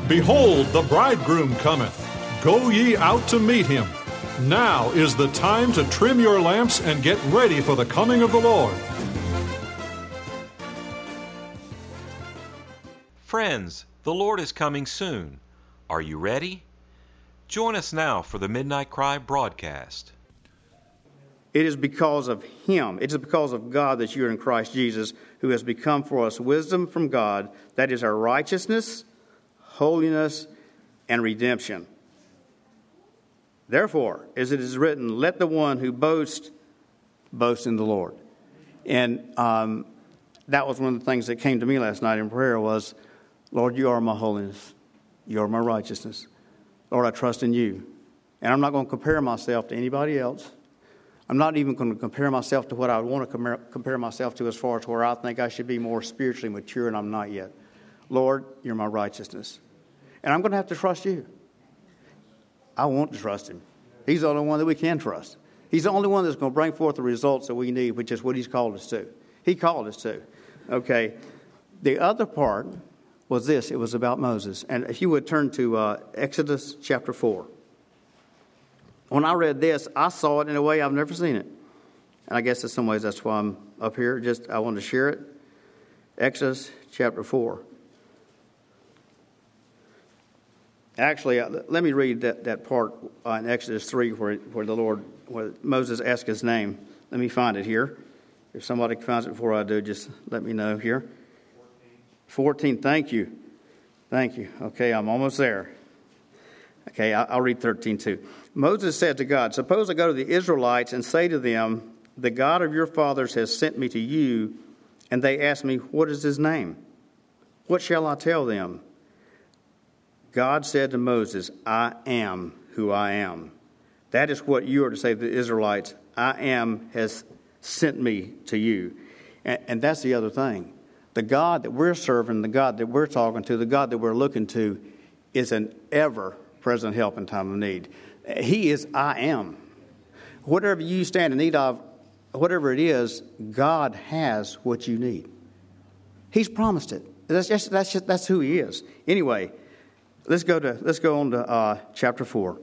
Behold, the bridegroom cometh. Go ye out to meet him. Now is the time to trim your lamps and get ready for the coming of the Lord. Friends, the Lord is coming soon. Are you ready? Join us now for the Midnight Cry broadcast. It is because of Him, it is because of God that you are in Christ Jesus, who has become for us wisdom from God, that is our righteousness, holiness, and redemption. Therefore, as it is written, let the one who boasts, boast in the Lord. And that was one of the things that came to me last night in prayer was, Lord, you are my holiness. You are my righteousness. Lord, I trust in you. And I'm not going to compare myself to anybody else. I'm not even going to compare myself to what I would want to compare myself to as far as where I think I should be more spiritually mature, and I'm not yet. Lord, you're my righteousness. And I'm going to have to trust you. I want to trust him. He's the only one that we can trust. He's the only one that's going to bring forth the results that we need, which is what he's called us to. He called us to. Okay. The other part was this. It was about Moses. And if you would turn to Exodus chapter 4. When I read this, I saw it in a way I've never seen it. And I guess in some ways that's why I'm up here. I wanted to share it. Exodus chapter 4. Actually, let me read that part in Exodus 3 where Moses asked his name. Let me find it here. If somebody finds it before I do, just let me know here. 14. Thank you. Okay, I'm almost there. Okay, I'll read 13 too. Moses said to God, suppose I go to the Israelites and say to them, the God of your fathers has sent me to you, and they ask me, what is his name? What shall I tell them? God said to Moses, I am who I am. That is what you are to say to the Israelites. I am has sent me to you. And that's the other thing. The God that we're serving, the God that we're talking to, the God that we're looking to is an ever-present help in time of need. He is I am. Whatever you stand in need of, whatever it is, God has what you need. He's promised it. That's who he is. Anyway, let's go on to chapter 4.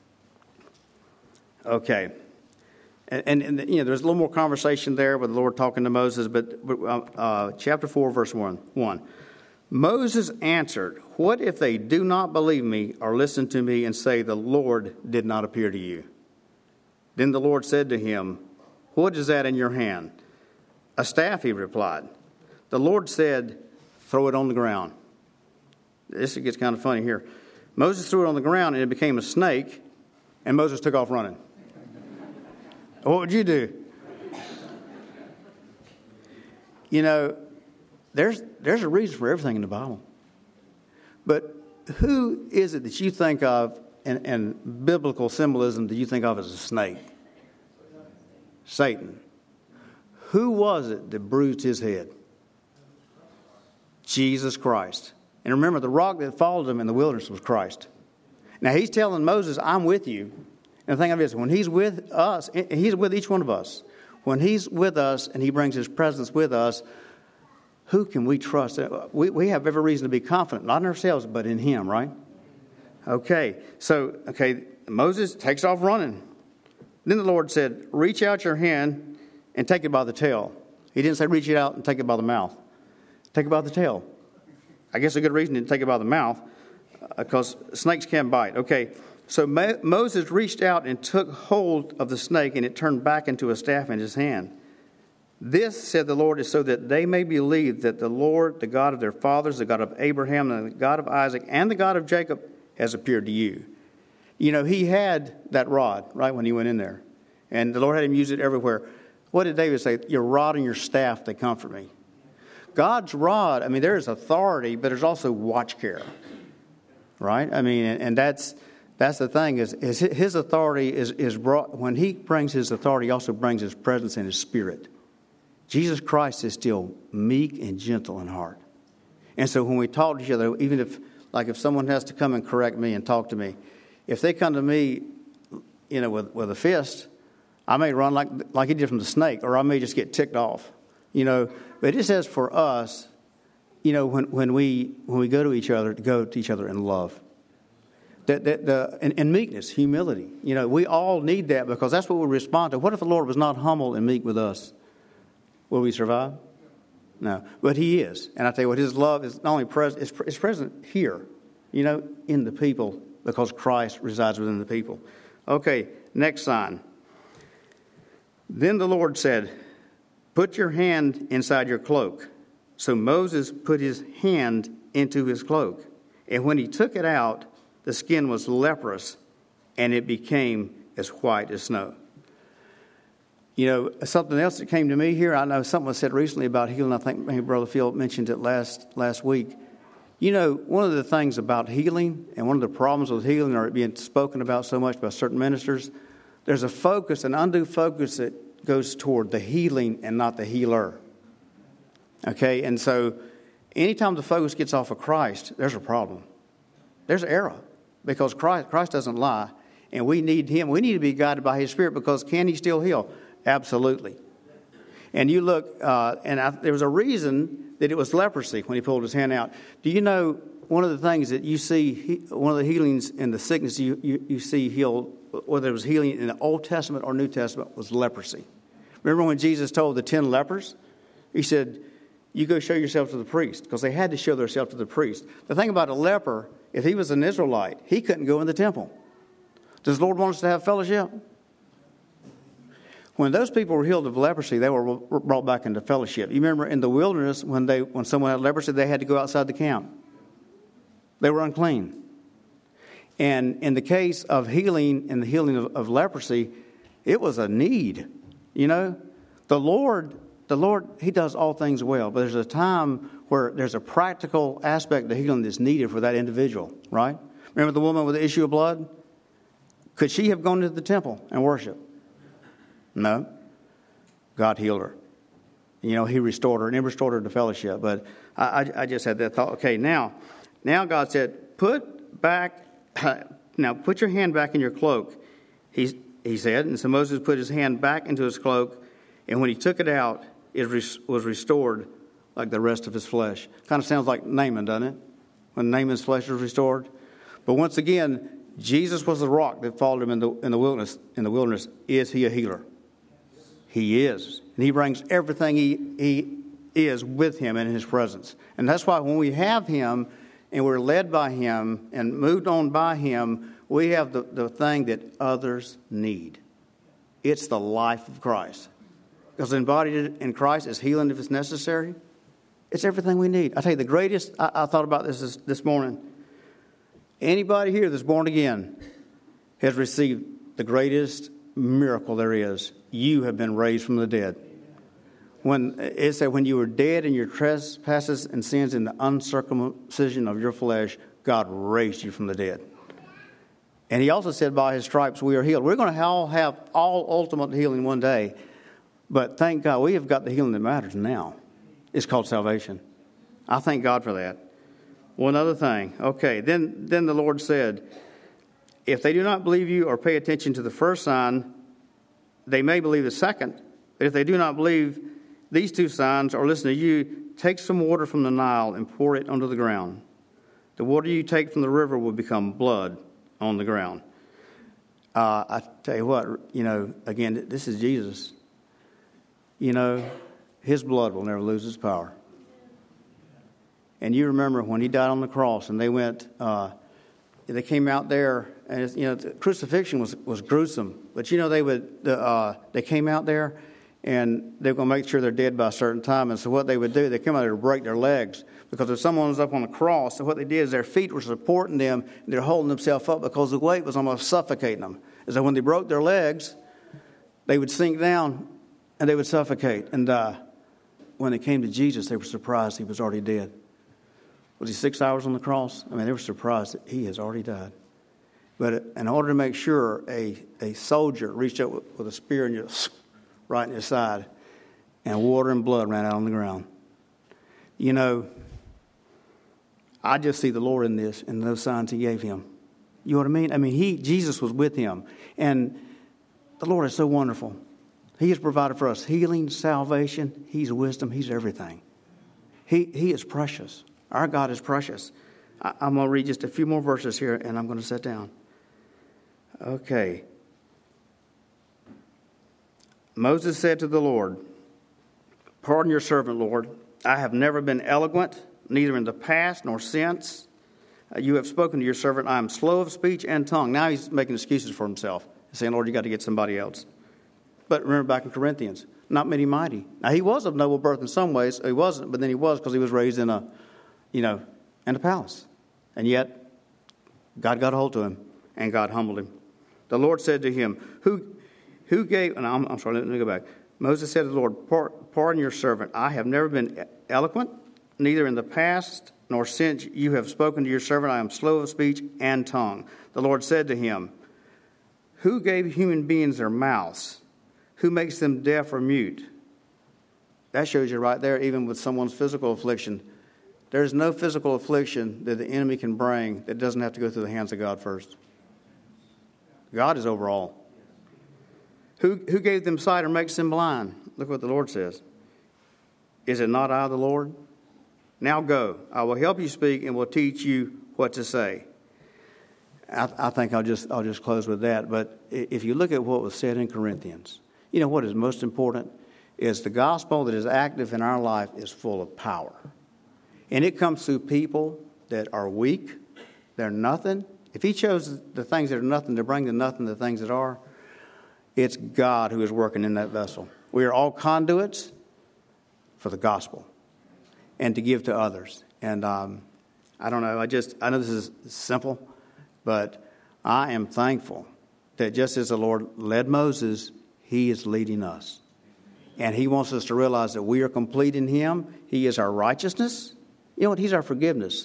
Okay. And you know, there's a little more conversation there with the Lord talking to Moses, but chapter 4, verse 1. Moses answered, what if they do not believe me or listen to me and say, the Lord did not appear to you? Then the Lord said to him, what is that in your hand? A staff, he replied. The Lord said, throw it on the ground. This gets kind of funny here. Moses threw it on the ground and it became a snake, and Moses took off running. What would you do? You know, there's a reason for everything in the Bible. But who is it that you think of in biblical symbolism that you think of as a snake? Satan. Who was it that bruised his head? Jesus Christ. And remember, the rock that followed him in the wilderness was Christ. Now, he's telling Moses, I'm with you. And the thing of it is, when he's with us, he's with each one of us. When he's with us and he brings his presence with us, who can we trust? We have every reason to be confident, not in ourselves, but in him, right? Okay, Moses takes off running. Then the Lord said, reach out your hand and take it by the tail. He didn't say reach it out and take it by the mouth. Take it by the tail. I guess a good reason to take it by the mouth, because snakes can bite. Okay, so Moses reached out and took hold of the snake, and it turned back into a staff in his hand. This, said the Lord, is so that they may believe that the Lord, the God of their fathers, the God of Abraham, and the God of Isaac, and the God of Jacob, has appeared to you. You know, he had that rod, right, when he went in there. And the Lord had him use it everywhere. What did David say? Your rod and your staff, they comfort me. God's rod, I mean, there is authority, but there's also watch care, right? I mean, and that's the thing is his authority is brought, when he brings his authority, he also brings his presence and his spirit. Jesus Christ is still meek and gentle in heart. And so when we talk to each other, even if someone has to come and correct me and talk to me, if they come to me, you know, with a fist, I may run like he did from the snake, or I may just get ticked off, you know. But it says for us, when we go to each other, to go to each other in love. And meekness, humility. We all need that because that's what we respond to. What if the Lord was not humble and meek with us? Will we survive? No. But He is. And I tell you what, His love is not only present, it's present here, in the people because Christ resides within the people. Okay, next sign. Then the Lord said, "Put your hand inside your cloak." So Moses put his hand into his cloak. And when he took it out, the skin was leprous, and it became as white as snow. Something else that came to me here, I know something was said recently about healing. I think maybe Brother Phil mentioned it last week. One of the things about healing, and one of the problems with healing, or it being spoken about so much by certain ministers, there's a focus, an undue focus that goes toward the healing and not the healer. Okay, and so anytime the focus gets off of Christ, there's a problem. There's error because Christ doesn't lie, and we need Him. We need to be guided by His Spirit because can He still heal? Absolutely. And you look, there was a reason that it was leprosy when He pulled His hand out. Do you know one of the things that you see, one of the healings in the sickness you see healed, whether it was healing in the Old Testament or New Testament, was leprosy. Remember when Jesus told the 10 lepers? He said, "You go show yourself to the priest," because they had to show themselves to the priest. The thing about a leper, if he was an Israelite, he couldn't go in the temple. Does the Lord want us to have fellowship? When those people were healed of leprosy, they were brought back into fellowship. You remember in the wilderness, when someone had leprosy, they had to go outside the camp. They were unclean. And in the case of healing and the healing of leprosy, it was a need. The Lord, He does all things well, but there's a time where there's a practical aspect to healing that's needed for that individual, right? Remember the woman with the issue of blood? Could she have gone to the temple and worshiped? No. God healed her. He restored her, and He restored her to fellowship. But I just had that thought. Okay, now God said, put your hand back in your cloak, he said. And so Moses put his hand back into his cloak, and when he took it out, it was restored like the rest of his flesh. Kind of sounds like Naaman, doesn't it? When Naaman's flesh was restored. But once again, Jesus was the rock that followed him in the wilderness. In the wilderness, is He a healer? He is. And He brings everything he is with Him in His presence. And that's why when we have Him and we're led by Him and moved on by Him, we have the thing that others need. It's the life of Christ. Because embodied in Christ is healing if it's necessary. It's everything we need. I tell you, the greatest, I thought about this morning. Anybody here that's born again has received the greatest miracle there is. You have been raised from the dead. When it said, when you were dead in your trespasses and sins in the uncircumcision of your flesh, God raised you from the dead. And He also said, by His stripes we are healed. We're going to all have all ultimate healing one day. But thank God we have got the healing that matters now. It's called salvation. I thank God for that. One other thing. Okay, then the Lord said, if they do not believe you or pay attention to the first sign, they may believe the second. But if they do not believe these two signs or listen to you, take some water from the Nile and pour it onto the ground. The water you take from the river will become blood on the ground. I tell you what, again, this is Jesus. His blood will never lose its power. And you remember when He died on the cross and they came out there, and the crucifixion was gruesome. But they came out there, and they were going to make sure they're dead by a certain time. And so what they would do, they come out there to break their legs, because if someone was up on the cross, so what they did is their feet were supporting them, and they're holding themselves up because the weight was almost suffocating them. And so when they broke their legs, they would sink down and they would suffocate and die. When they came to Jesus, they were surprised He was already dead. Was He 6 hours on the cross? They were surprised that He has already died. But in order to make sure, a soldier reached up with a spear and just right in his side, and water and blood ran out on the ground. I just see the Lord in this and those signs He gave him. You know what I mean? Jesus was with him. And the Lord is so wonderful. He has provided for us healing, salvation. He's wisdom. He's everything. He is precious. Our God is precious. I'm going to read just a few more verses here, and I'm going to sit down. Okay. Moses said to the Lord, "Pardon your servant, Lord. I have never been eloquent, neither in the past nor since. You have spoken to your servant. I am slow of speech and tongue." Now he's making excuses for himself. He's saying, "Lord, you got to get somebody else." But remember back in Corinthians, not many mighty. Now he was of noble birth in some ways. He wasn't, but then he was because he was raised in a palace. And yet, God got a hold of him, and God humbled him. The Lord said to him, Who gave, and I'm sorry, let me go back. Moses said to the Lord, "Pardon your servant. I have never been eloquent, neither in the past nor since you have spoken to your servant. I am slow of speech and tongue." The Lord said to him, "Who gave human beings their mouths? Who makes them deaf or mute?" That shows you right there, even with someone's physical affliction, there's no physical affliction that the enemy can bring that doesn't have to go through the hands of God first. God is over all. Who gave them sight or makes them blind? Look what the Lord says. Is it not I, the Lord? Now go. I will help you speak and will teach you what to say. I think I'll just close with that. But if you look at what was said in Corinthians, you know what is most important is the gospel that is active in our life is full of power. And it comes through people that are weak. They're nothing. If he chose the things that are nothing to bring to nothing the things that are, it's God who is working in that vessel. We are all conduits for the gospel and to give to others. And I don't know, I know this is simple, but I am thankful that just as the Lord led Moses, he is leading us. And he wants us to realize that we are complete in him. He is our righteousness. You know what? He's our forgiveness.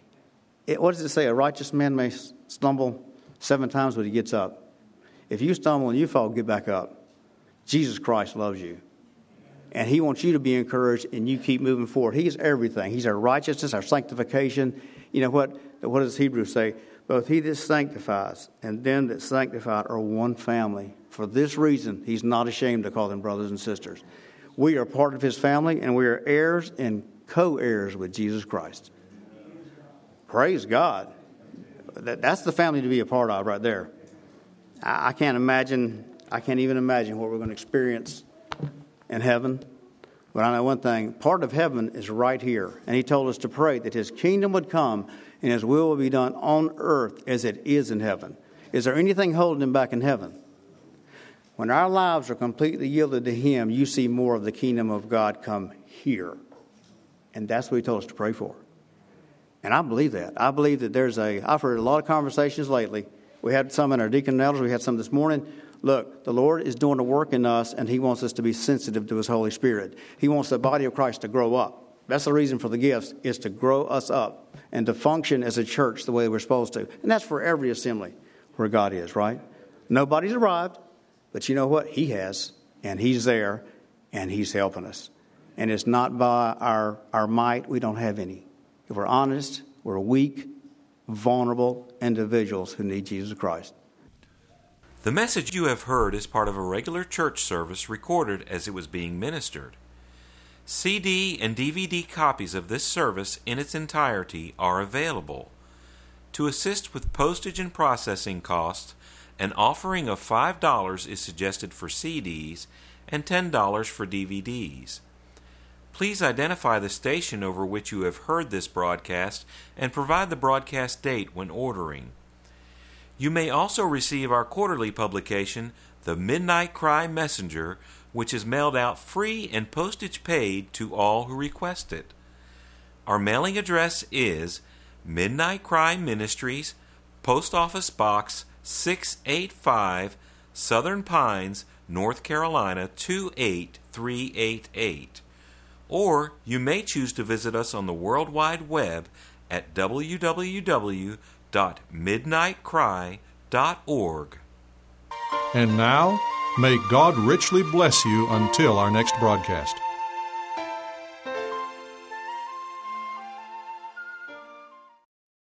What does it say? A righteous man may stumble 7 times, but he gets up. If you stumble and you fall, get back up. Jesus Christ loves you. And he wants you to be encouraged and you keep moving forward. He is everything. He's our righteousness, our sanctification. You know what does Hebrews say? Both he that sanctifies and them that sanctified are one family. For this reason, he's not ashamed to call them brothers and sisters. We are part of his family, and we are heirs and co-heirs with Jesus Christ. Praise God. That's the family to be a part of right there. I can't even imagine what we're going to experience in heaven. But I know one thing, part of heaven is right here. And he told us to pray that his kingdom would come and his will be done on earth as it is in heaven. Is there anything holding him back in heaven? When our lives are completely yielded to him, you see more of the kingdom of God come here. And that's what he told us to pray for. And I believe that. I believe that I've heard a lot of conversations lately. We had some in our deacon and elders. We had some this morning. Look, the Lord is doing a work in us, and he wants us to be sensitive to his Holy Spirit. He wants the body of Christ to grow up. That's the reason for the gifts, is to grow us up and to function as a church the way we're supposed to. And that's for every assembly where God is, right? Nobody's arrived, but you know what? He has, and he's there, and he's helping us. And it's not by our might. We don't have any. If we're honest, we're weak, vulnerable individuals who need Jesus Christ. The message you have heard is part of a regular church service recorded as it was being ministered. CD and DVD copies of this service in its entirety are available. To assist with postage and processing costs, an offering of $5 is suggested for CDs and $10 for DVDs. Please identify the station over which you have heard this broadcast and provide the broadcast date when ordering. You may also receive our quarterly publication, The Midnight Cry Messenger, which is mailed out free and postage paid to all who request it. Our mailing address is Midnight Cry Ministries, Post Office Box 685, Southern Pines, North Carolina 28388. Or you may choose to visit us on the World Wide Web at www.midnightcry.org. And now, may God richly bless you until our next broadcast.